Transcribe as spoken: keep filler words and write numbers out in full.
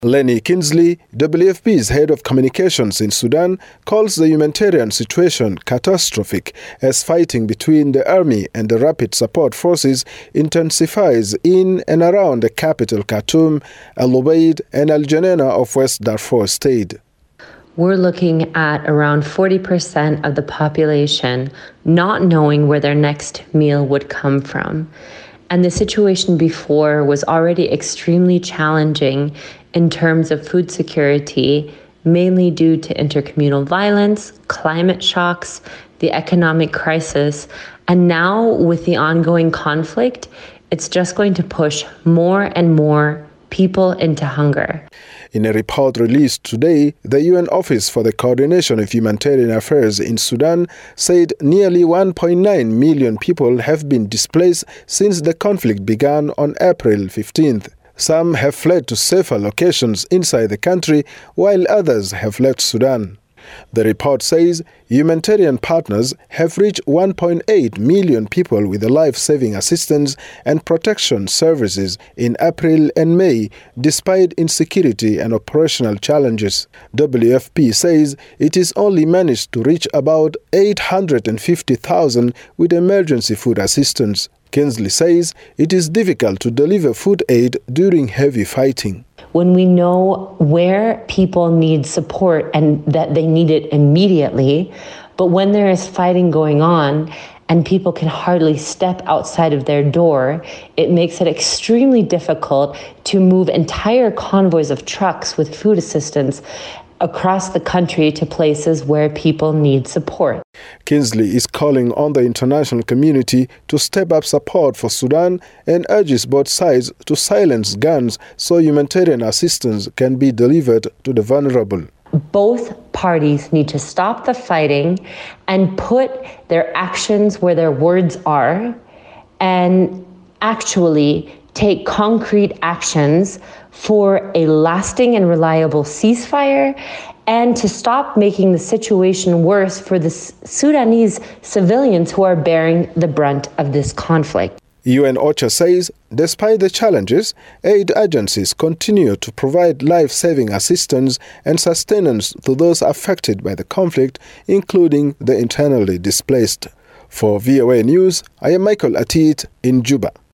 Lenny Kinsley, W F P's head of communications in Sudan, calls the humanitarian situation catastrophic as fighting between the army and the rapid support forces intensifies in and around the capital Khartoum, Al Ubaid and Al Geneina of West Darfur State. We're looking at around forty percent of the population not knowing where their next meal would come from. And the situation before was already extremely challenging in terms of food security, mainly due to intercommunal violence, climate shocks, the economic crisis, and now with the ongoing conflict, it's just going to push more and more people into hunger. In a report released today, the U N Office for the Coordination of Humanitarian Affairs in Sudan said nearly one point nine million people have been displaced since the conflict began on April fifteenth. Some have fled to safer locations inside the country, while others have left Sudan. The report says humanitarian partners have reached one point eight million people with life-saving assistance and protection services in April and May, despite insecurity and operational challenges. W F P says it has only managed to reach about eight hundred fifty thousand with emergency food assistance. Kinsley says it is difficult to deliver food aid during heavy fighting. When we know where people need support and that they need it immediately, but when there is fighting going on and people can hardly step outside of their door, it makes it extremely difficult to move entire convoys of trucks with food assistance across the country to places where people need support. Kinsley is calling on the international community to step up support for Sudan and urges both sides to silence guns so humanitarian assistance can be delivered to the vulnerable. Both parties need to stop the fighting and put their actions where their words are and actually take concrete actions for a lasting and reliable ceasefire and to stop making the situation worse for the Sudanese civilians who are bearing the brunt of this conflict. U N OCHA says, despite the challenges, aid agencies continue to provide life-saving assistance and sustenance to those affected by the conflict, including the internally displaced. For V O A News, I am Michael Atit in Juba.